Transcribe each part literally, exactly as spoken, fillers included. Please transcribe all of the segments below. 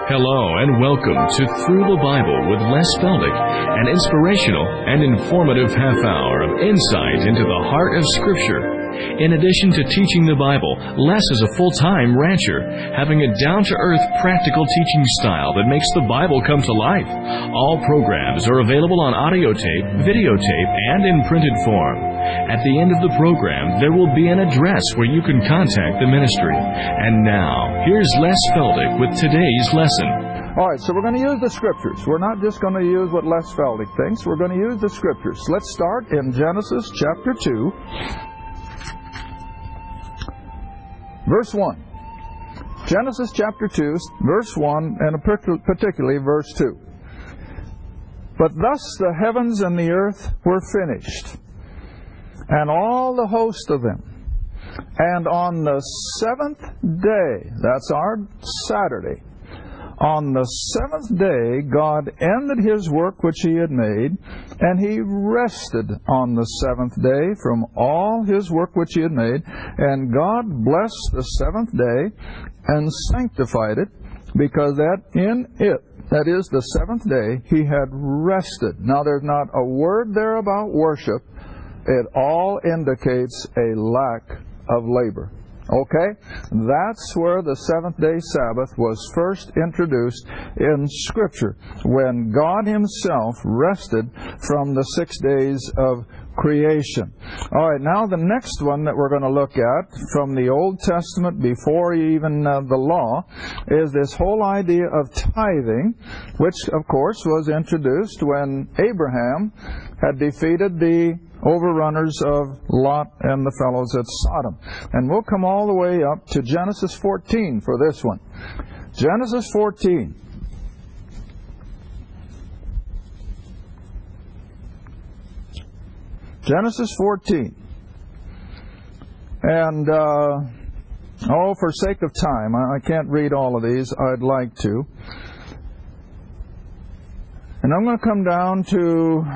Hello and welcome to Through the Bible with Les Feldick, an inspirational and informative half hour of insight into the heart of Scripture. In addition to teaching the Bible, Les is a full-time rancher, having a down-to-earth practical teaching style that makes the Bible come to life. All programs are available on audio tape, videotape, and in printed form. At the end of the program, there will be an address where you can contact the ministry. And now, here's Les Feldick with today's lesson. All right, so we're going to use the Scriptures. We're not just going to use what Les Feldick thinks. We're going to use the Scriptures. Let's start in Genesis chapter two. Verse one. Genesis chapter two, verse one, and particularly verse two. But thus the heavens and the earth were finished, and all the host of them. And on the seventh day, that's our Saturday, on the seventh day God ended His work which He had made, and He rested on the seventh day from all His work which He had made. And God blessed the seventh day and sanctified it, because that in it, that is the seventh day, He had rested. Now there's not a word there about worship. It all indicates a lack of labor. Okay? That's where the seventh-day Sabbath was first introduced in Scripture, when God Himself rested from the six days of creation. All right, now the next one that we're going to look at from the Old Testament, before even uh, the law, is this whole idea of tithing, which, of course, was introduced when Abraham had defeated the overrunners of Lot and the fellows at Sodom. And we'll come all the way up to Genesis fourteen for this one. Genesis fourteen. Genesis fourteen. And, uh, oh, for sake of time, I, I can't read all of these. I'd like to. And I'm going to come down to...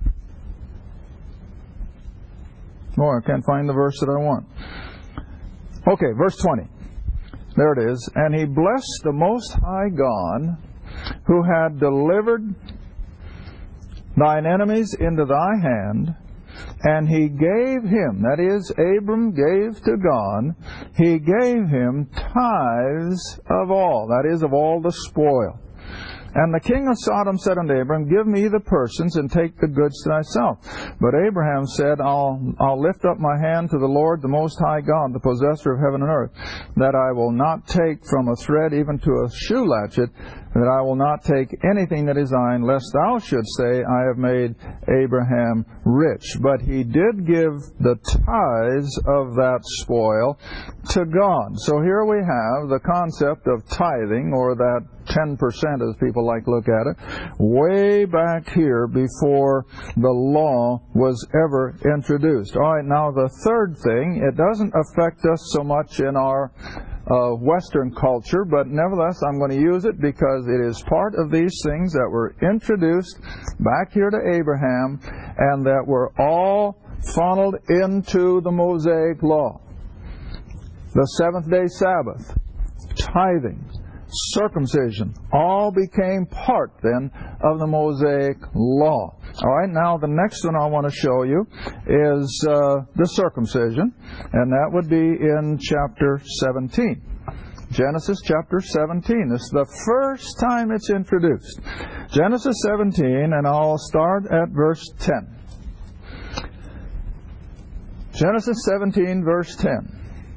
Oh, I can't find the verse that I want. Okay, verse twenty. There it is. And he blessed the Most High God, who had delivered thine enemies into thy hand, and he gave him, that is, Abram gave to God, he gave him tithes of all, that is, of all the spoil. And the king of Sodom said unto Abram, Give me the persons, and take the goods to thyself. But Abraham said, I'll, I'll lift up my hand to the Lord, the Most High God, the possessor of heaven and earth, that I will not take from a thread even to a shoe latchet, that I will not take anything that is thine, lest thou shouldst say, I have made Abraham rich. But he did give the tithes of that spoil to God. So here we have the concept of tithing, or that ten percent, as people like to look at it, way back here before the law was ever introduced. All right, now the third thing, it doesn't affect us so much in our uh, Western culture, but nevertheless I'm going to use it because it is part of these things that were introduced back here to Abraham and that were all funneled into the Mosaic law. The seventh-day Sabbath, tithing, circumcision, all became part then of the Mosaic law. All right, now the next one I want to show you is uh, the circumcision, and that would be in chapter seventeen. Genesis chapter seventeen. This is the first time it's introduced. Genesis seventeen, and I'll start at verse ten. Genesis seventeen, verse ten.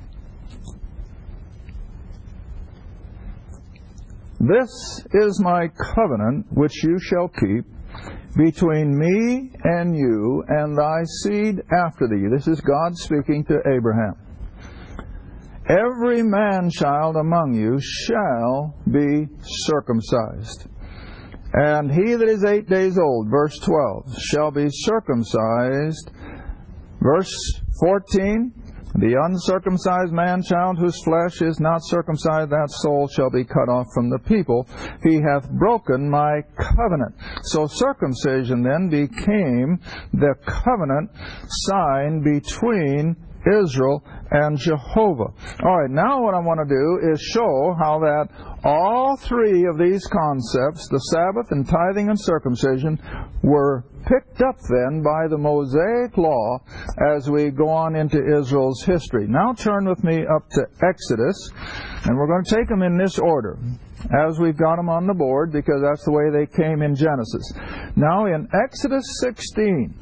This is my covenant which you shall keep between me and you and thy seed after thee. This is God speaking to Abraham. Every man-child among you shall be circumcised. And he that is eight days old, verse twelve, shall be circumcised. Verse fourteen, the uncircumcised man-child whose flesh is not circumcised, that soul shall be cut off from the people. He hath broken my covenant. So circumcision then became the covenant sign between Israel and Jehovah. All right, now what I want to do is show how that all three of these concepts, the Sabbath and tithing and circumcision, were picked up then by the Mosaic law as we go on into Israel's history. Now turn with me up to Exodus, and we're going to take them in this order as we've got them on the board, because that's the way they came in Genesis. Now in Exodus sixteen,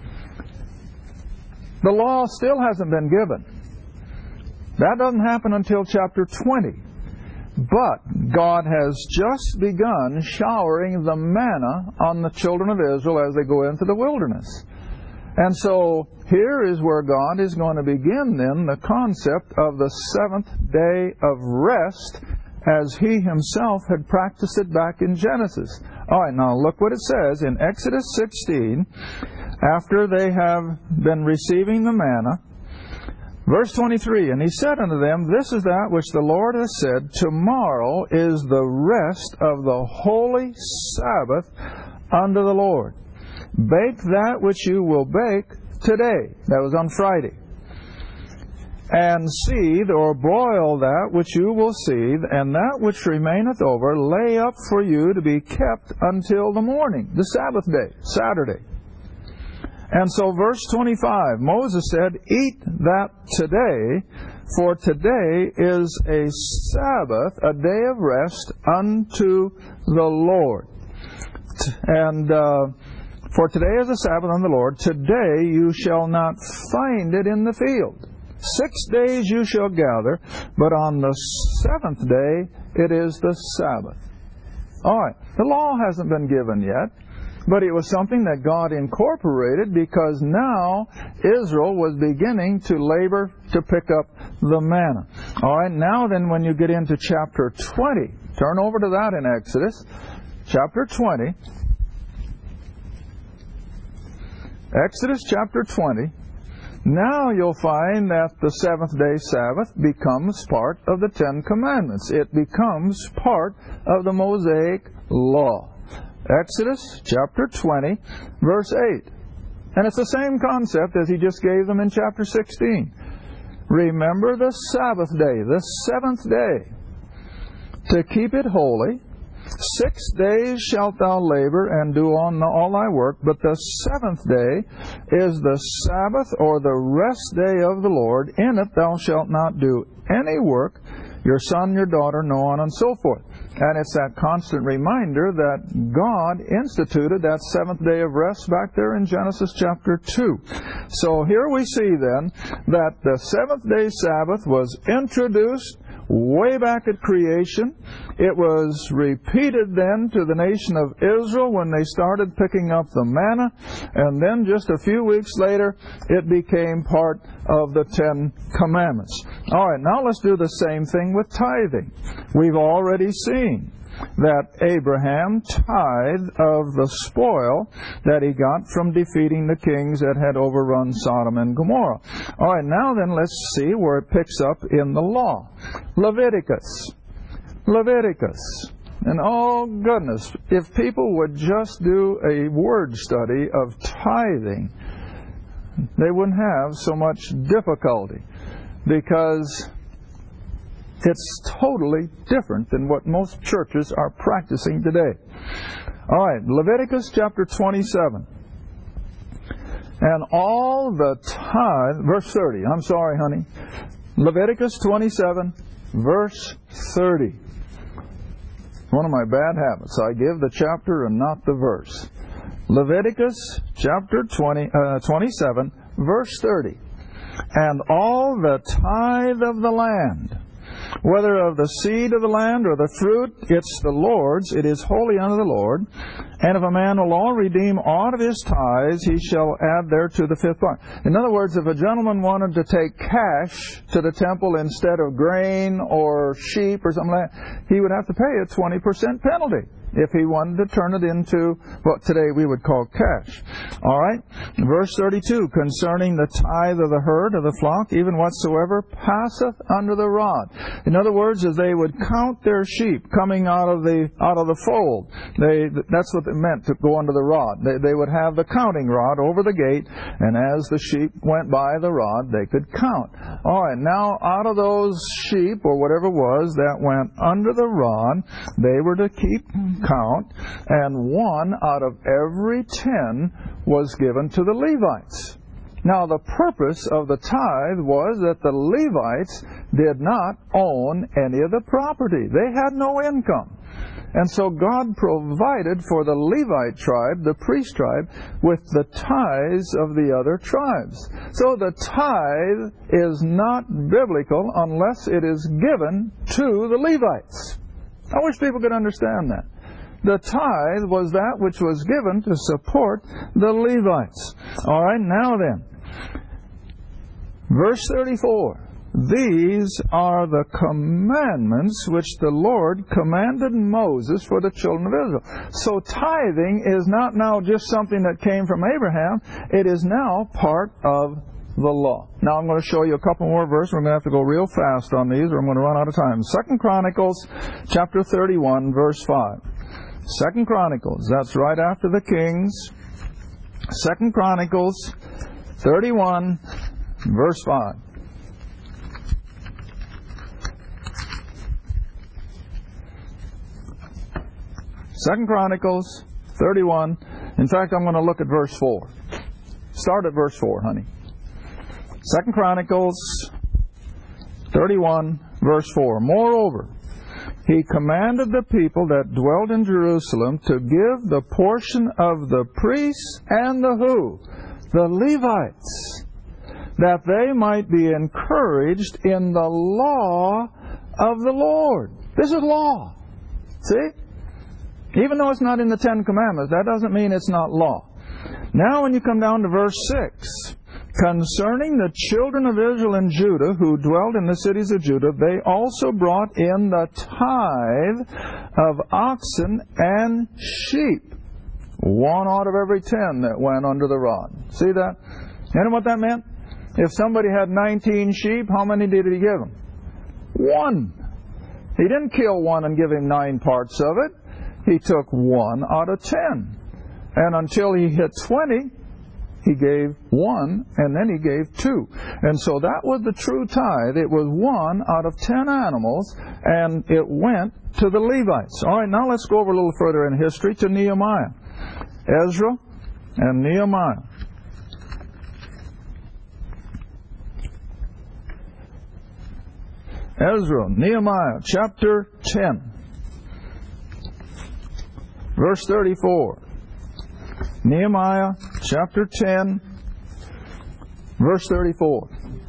the law still hasn't been given. That doesn't happen until chapter twenty. But God has just begun showering the manna on the children of Israel as they go into the wilderness. And so here is where God is going to begin then the concept of the seventh day of rest as He Himself had practiced it back in Genesis. All right, now look what it says in Exodus sixteen, after they have been receiving the manna. Verse twenty-three, and He said unto them, This is that which the Lord has said, Tomorrow is the rest of the holy Sabbath unto the Lord. Bake that which you will bake today. That was on Friday. And seethe or broil that which you will seethe, and that which remaineth over lay up for you to be kept until the morning, the Sabbath day, Saturday. And so verse twenty-five, Moses said, Eat that today, for today is a Sabbath, a day of rest unto the Lord. And uh, for today is a Sabbath unto the Lord. Today you shall not find it in the field. Six days you shall gather, but on the seventh day it is the Sabbath. All right, the law hasn't been given yet. But it was something that God incorporated because now Israel was beginning to labor to pick up the manna. All right, now then when you get into chapter twenty, turn over to that in Exodus, chapter twenty. Exodus chapter twenty. Now you'll find that the seventh day Sabbath becomes part of the Ten Commandments. It becomes part of the Mosaic law. Exodus chapter twenty, verse eight. And it's the same concept as He just gave them in chapter sixteen. Remember the Sabbath day, the seventh day, to keep it holy. Six days shalt thou labor and do on all thy work, but the seventh day is the Sabbath or the rest day of the Lord. In it thou shalt not do any work, your son, your daughter, no on and so forth. And it's that constant reminder that God instituted that seventh day of rest back there in Genesis chapter two. So here we see then that the seventh day Sabbath was introduced way back at creation. It was repeated then to the nation of Israel when they started picking up the manna. And then just a few weeks later, it became part of the Ten Commandments. All right, now let's do the same thing with tithing. We've already seen that Abraham tithed of the spoil that he got from defeating the kings that had overrun Sodom and Gomorrah. All right, now then let's see where it picks up in the law. Leviticus. Leviticus. And oh goodness, if people would just do a word study of tithing, they wouldn't have so much difficulty, because it's totally different than what most churches are practicing today. All right, Leviticus chapter twenty-seven. And all the tithe, verse thirty, I'm sorry, honey. Leviticus twenty-seven, verse thirty. One of my bad habits. I give the chapter and not the verse. Leviticus chapter twenty, uh, twenty-seven, verse thirty. And all the tithe of the land, whether of the seed of the land or the fruit, it's the Lord's, it is holy unto the Lord. And if a man will all redeem aught of his tithes, he shall add thereto the fifth part. In other words, if a gentleman wanted to take cash to the temple instead of grain or sheep or something like that, he would have to pay a twenty percent penalty if he wanted to turn it into what today we would call cash. All right? Verse thirty-two, concerning the tithe of the herd of the flock, even whatsoever passeth under the rod. In other words, as they would count their sheep coming out of the out of the fold, they that's what it meant to go under the rod. They, they would have the counting rod over the gate, and as the sheep went by the rod, they could count. All right, now out of those sheep, or whatever it was, that went under the rod, they were to keep count, and one out of every ten was given to the Levites. Now, the purpose of the tithe was that the Levites did not own any of the property. They had no income. And so God provided for the Levite tribe, the priest tribe, with the tithes of the other tribes. So the tithe is not biblical unless it is given to the Levites. I wish people could understand that. The tithe was that which was given to support the Levites. All right, now then. Verse thirty-four, these are the commandments which the Lord commanded Moses for the children of Israel. So tithing is not now just something that came from Abraham. It is now part of the law. Now I'm going to show you a couple more verses. We're going to have to go real fast on these or I'm going to run out of time. Second Chronicles chapter thirty-one, verse five. Second Chronicles, that's right after the Kings. Second Chronicles thirty-one, verse five. Second Chronicles thirty-one. In fact, I'm going to look at verse four. Start at verse four, honey. Second Chronicles thirty-one, verse four. Moreover, he commanded the people that dwelt in Jerusalem to give the portion of the priests and the who? The Levites, that they might be encouraged in the law of the Lord. This is law. See? Even though it's not in the Ten Commandments, that doesn't mean it's not law. Now when you come down to verse six, concerning the children of Israel and Judah who dwelt in the cities of Judah, they also brought in the tithe of oxen and sheep. One out of every ten that went under the rod. See that? You know what that meant? If somebody had nineteen sheep, how many did he give them? One. He didn't kill one and give him nine parts of it. He took one out of ten. And until he hit twenty, he gave one, and then he gave two. And so that was the true tithe. It was one out of ten animals, and it went to the Levites. All right, now let's go over a little further in history to Nehemiah. Ezra and Nehemiah. Ezra, Nehemiah, chapter ten, verse thirty-four. Nehemiah, chapter ten, verse thirty-four.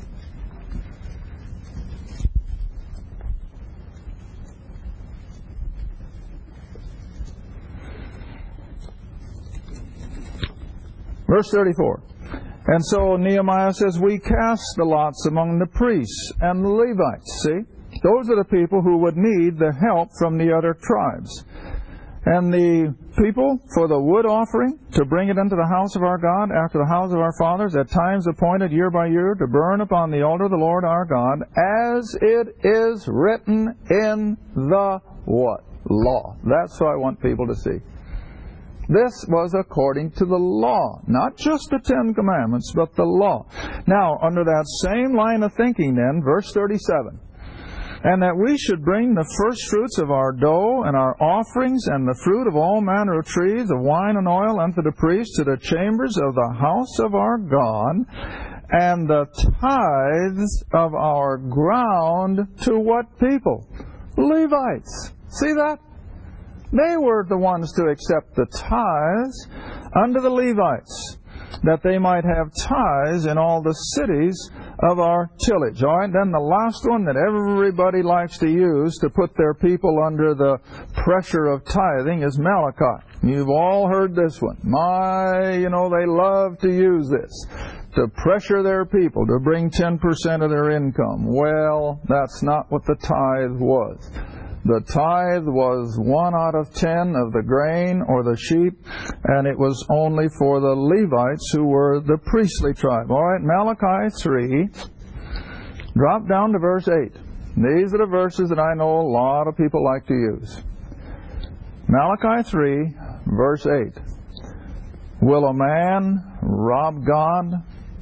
Verse thirty-four. And so Nehemiah says, we cast the lots among the priests and the Levites. See? Those are the people who would need the help from the other tribes. And the people for the wood offering, to bring it into the house of our God, after the house of our fathers, at times appointed year by year, to burn upon the altar of the Lord our God, as it is written in the what? Law. That's what I want people to see. This was according to the law, not just the Ten Commandments, but the law. Now, under that same line of thinking then, verse thirty-seven, and that we should bring the first fruits of our dough and our offerings and the fruit of all manner of trees, of wine and oil, unto the priests to the chambers of the house of our God, and the tithes of our ground to what people? Levites. See that? They were the ones to accept the tithes unto the Levites, that they might have tithes in all the cities of our tillage. All right, then the last one that everybody likes to use to put their people under the pressure of tithing is Malachi. You've all heard this one. My, you know, they love to use this to pressure their people to bring ten percent of their income. Well, that's not what the tithe was. The tithe was one out of ten of the grain or the sheep, and it was only for the Levites who were the priestly tribe. All right, Malachi three, drop down to verse eight. These are the verses that I know a lot of people like to use. Malachi three, verse eight. Will a man rob God?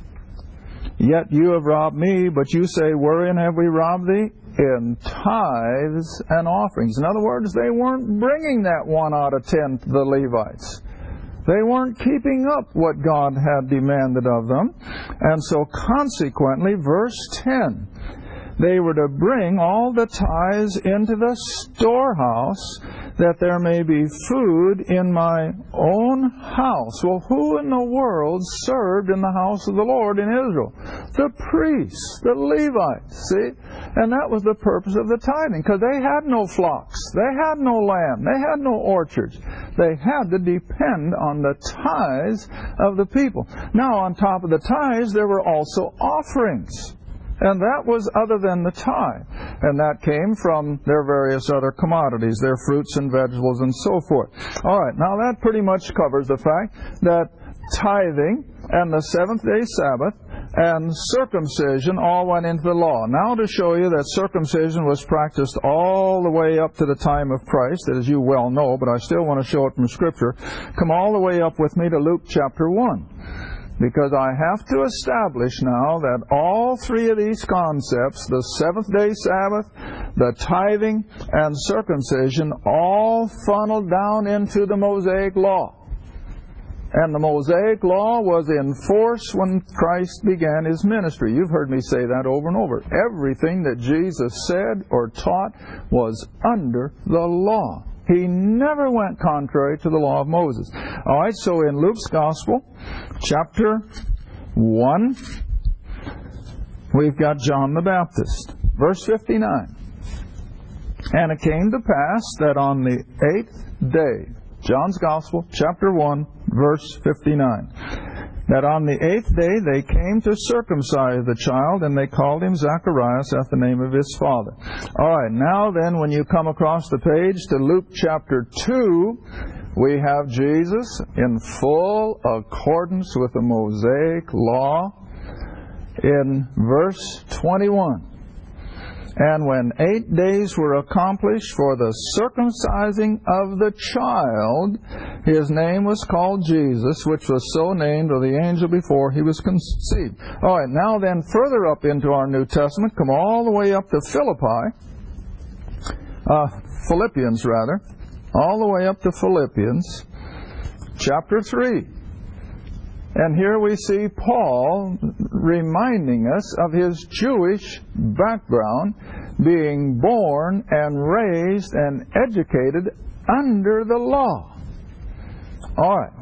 Yet you have robbed me, but you say, wherein have we robbed thee? In tithes and offerings. In other words, they weren't bringing that one out of ten to the Levites. They weren't keeping up what God had demanded of them. And so consequently, verse ten, they were to bring all the tithes into the storehouse, that there may be food in my own house. Well, who in the world served in the house of the Lord in Israel? The priests, the Levites, see? And that was the purpose of the tithing, because they had no flocks, they had no land, they had no orchards. They had to depend on the tithes of the people. Now, on top of the tithes, there were also offerings. And that was other than the tithe. And that came from their various other commodities, their fruits and vegetables and so forth. All right, now that pretty much covers the fact that tithing and the seventh-day Sabbath and circumcision all went into the law. Now to show you that circumcision was practiced all the way up to the time of Christ, as you well know, but I still want to show it from Scripture, come all the way up with me to Luke chapter one. Because I have to establish now that all three of these concepts, the seventh-day Sabbath, the tithing, and circumcision, all funneled down into the Mosaic Law. And the Mosaic Law was in force when Christ began His ministry. You've heard me say that over and over. Everything that Jesus said or taught was under the law. He never went contrary to the law of Moses. All right, so in Luke's Gospel, chapter one, we've got John the Baptist. Verse fifty-nine. And it came to pass that on the eighth day, John's Gospel, chapter one, verse fifty-nine, that on the eighth day they came to circumcise the child, and they called him Zacharias after the name of his father. All right, now then, when you come across the page to Luke chapter two, we have Jesus in full accordance with the Mosaic Law in verse twenty-one. And when eight days were accomplished for the circumcising of the child, his name was called Jesus, which was so named of the angel before he was conceived. All right, now then, further up into our New Testament, come all the way up to Philippi, uh, Philippians rather, all the way up to Philippians, chapter three. And here we see Paul reminding us of his Jewish background, being born and raised and educated under the law. All right.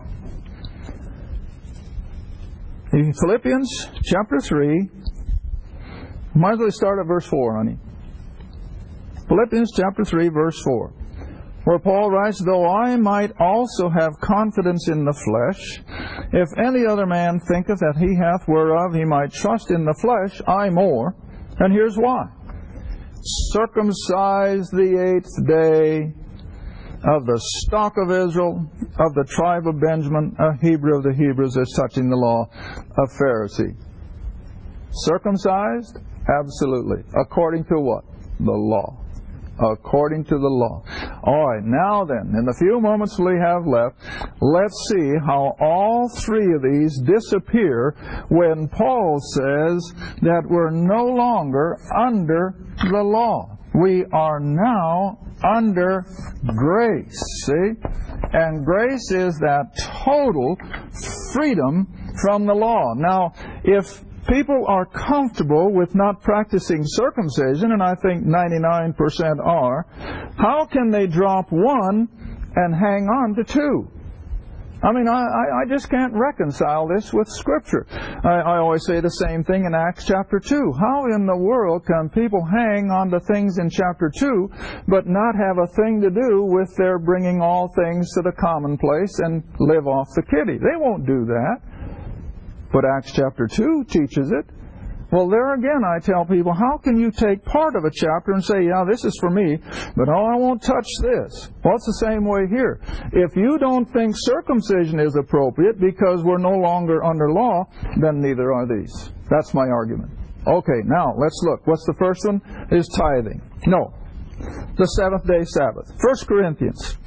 In Philippians chapter three, might as well start at verse four, honey. Philippians chapter three, verse four. Where Paul writes, though I might also have confidence in the flesh, if any other man thinketh that he hath whereof he might trust in the flesh, I more. And here's why. Circumcised the eighth day, of the stock of Israel, of the tribe of Benjamin, a Hebrew of the Hebrews, as touching the law, a Pharisee. Circumcised? Absolutely. According to what? The law. According to the law. All right, now then, in the few moments we have left, let's see how all three of these disappear when Paul says that we're no longer under the law. We are now under grace, see? And grace is that total freedom from the law. Now, if people are comfortable with not practicing circumcision, and I think ninety-nine percent are, how can they drop one and hang on to two? I mean, I, I just can't reconcile this with Scripture. I, I always say the same thing in Acts chapter two. How in the world can people hang on to things in chapter two but not have a thing to do with their bringing all things to the commonplace and live off the kitty? They won't do that. But Acts chapter two teaches it. Well, there again, I tell people, how can you take part of a chapter and say, yeah, this is for me, but oh, I won't touch this? Well, it's the same way here. If you don't think circumcision is appropriate because we're no longer under law, then neither are these. That's my argument. Okay, now, let's look. What's the first one? Is tithing. No. The seventh day Sabbath. First Corinthians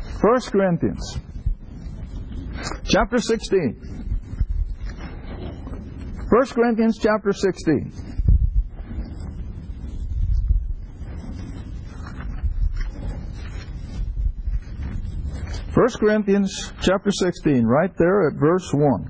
First Corinthians chapter sixteen. First Corinthians chapter sixteen. First Corinthians chapter sixteen, right there at verse one.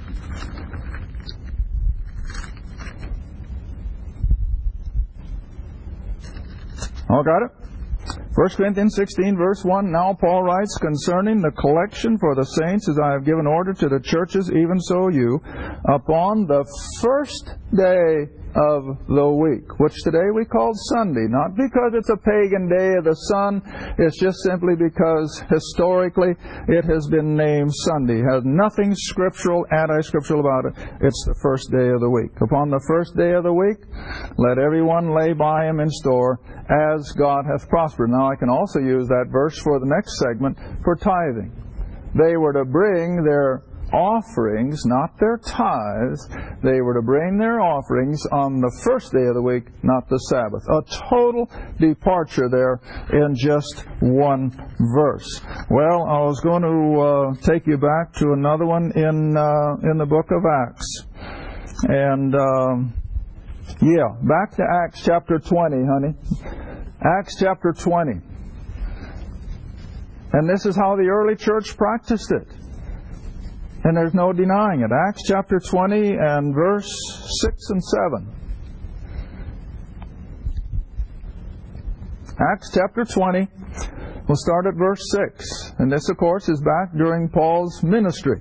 All got it? First Corinthians sixteen, verse one, Now Paul writes, concerning the collection for the saints, as I have given order to the churches, even so you, upon the first day of the week, which today we call Sunday, not because it's a pagan day of the sun, it's just simply because historically it has been named Sunday. It has nothing scriptural, anti-scriptural about it. It's the first day of the week. Upon the first day of the week, let everyone lay by him in store, as God hath prospered. Now I can also use that verse for the next segment for tithing. They were to bring their offerings, not their tithes. They were to bring their offerings on the first day of the week, not the Sabbath. A total departure there in just one verse. Well, I was going to uh, take you back to another one in uh, in the book of Acts. And, um, yeah, back to Acts chapter twenty, honey. Acts chapter twenty. And this is how the early church practiced it. And there's no denying it. Acts chapter twenty and verse six and seven. Acts chapter twenty. We'll start at verse six. And this, of course, is back during Paul's ministry.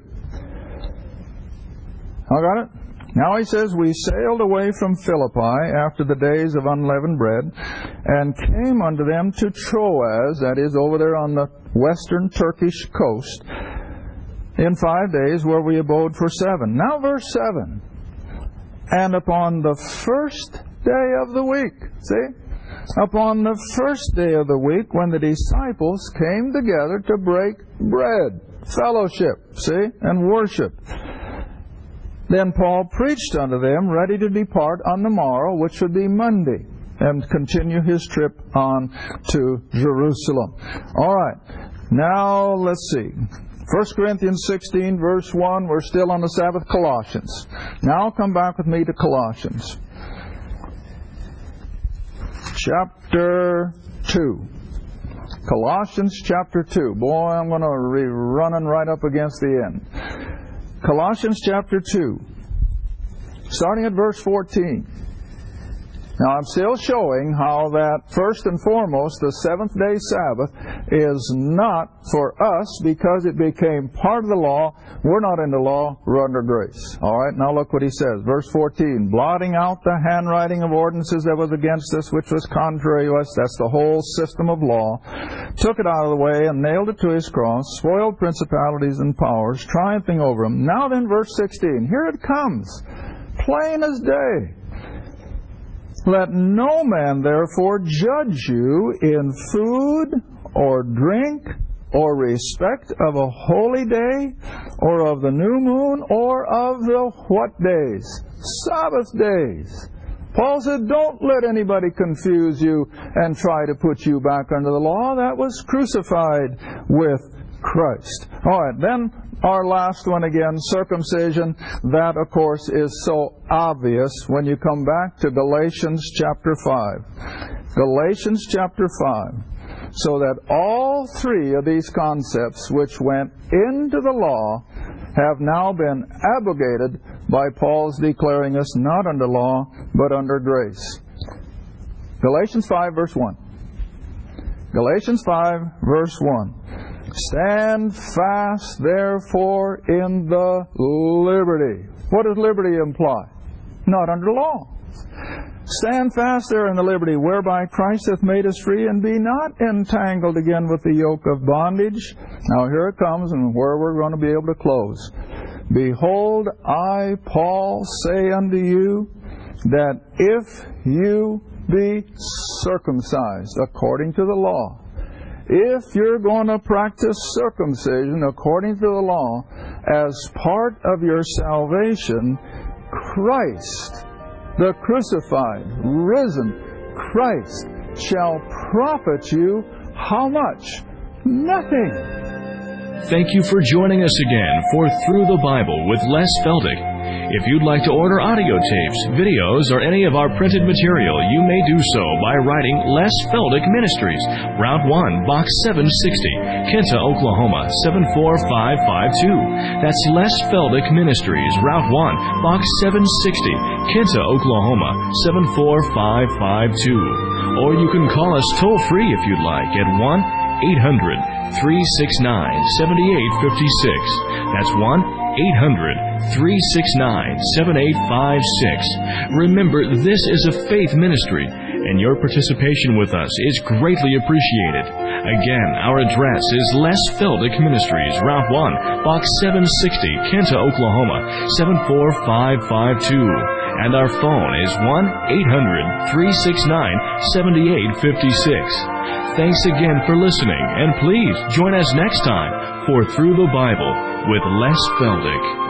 I got it? Now he says, We sailed away from Philippi after the days of unleavened bread, and came unto them to Troas, that is, over there on the western Turkish coast, in five days, where we abode for seven. Now verse seven. And upon the first day of the week, see? Upon the first day of the week, when the disciples came together to break bread, fellowship, see, and worship, then Paul preached unto them, ready to depart on the morrow, which would be Monday, and continue his trip on to Jerusalem. All right. Now, let's see. First Corinthians sixteen, verse one, we're still on the Sabbath. Colossians. Now come back with me to Colossians. Chapter two. Colossians chapter two. Boy, I'm going to be running right up against the end. Colossians chapter two, starting at verse fourteen. Now, I'm still showing how that, first and foremost, the seventh-day Sabbath is not for us because it became part of the law. We're not in the law, we're under grace. All right, now look what he says. Verse fourteen, blotting out the handwriting of ordinances that was against us, which was contrary to us. That's the whole system of law. Took it out of the way and nailed it to his cross, spoiled principalities and powers, triumphing over them. Now then, verse sixteen, here it comes, plain as day. Let no man therefore judge you in food or drink or respect of a holy day or of the new moon or of the what days? Sabbath days. Paul said, don't let anybody confuse you and try to put you back under the law. That was crucified with Christ. All right, then our last one again, circumcision. That, of course, is so obvious when you come back to Galatians chapter five. Galatians chapter five. So that all three of these concepts which went into the law have now been abrogated by Paul's declaring us not under law, but under grace. Galatians five, verse one. Galatians five, verse one. Stand fast, therefore, in the liberty. What does liberty imply? Not under law. Stand fast there in the liberty whereby Christ hath made us free, and be not entangled again with the yoke of bondage. Now here it comes, and where we're going to be able to close. Behold, I, Paul, say unto you, that if you be circumcised according to the law, if you're going to practice circumcision according to the law as part of your salvation, Christ, the crucified, risen Christ, shall profit you how much? nothing. Thank you for joining us again for Through the Bible with Les Feldick. If you'd like to order audio tapes, videos, or any of our printed material, you may do so by writing Les Feldick Ministries, Route one, Box seven sixty, Kinta, Oklahoma, seven four five five two. That's Les Feldick Ministries, Route one, Box seven sixty, Kinta, Oklahoma, seven four five five two. Or you can call us toll-free if you'd like at one eight hundred, three six nine, seven eight five six. That's one eight hundred, three six nine, seven eight five six. Remember, this is a faith ministry, and your participation with us is greatly appreciated. Again, our address is Les Feldick Ministries, Route one, Box seven sixty, Kinta, Oklahoma, seven four five five two. And our phone is one eight hundred, three six nine, seven eight five six. Thanks again for listening, and please join us next time for Through the Bible with Les Feldick.